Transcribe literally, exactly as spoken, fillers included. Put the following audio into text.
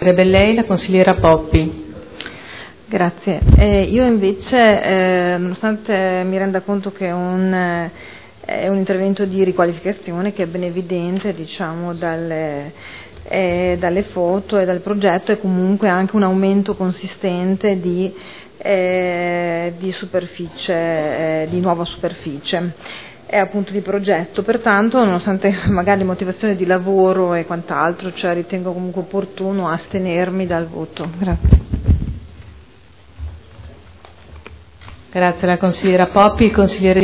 Rebellei, la consigliera Poppi. Grazie. Eh, io invece, eh, nonostante mi renda conto che è un, eh, è un intervento di riqualificazione che è ben evidente, diciamo, dalle, eh, dalle foto e dal progetto, e comunque anche un aumento consistente di, eh, di superficie, eh, di nuova superficie. È appunto di progetto, pertanto nonostante magari motivazioni di lavoro e quant'altro, cioè ritengo comunque opportuno astenermi dal voto. Grazie. Grazie alla consigliera Poppi. Il consigliere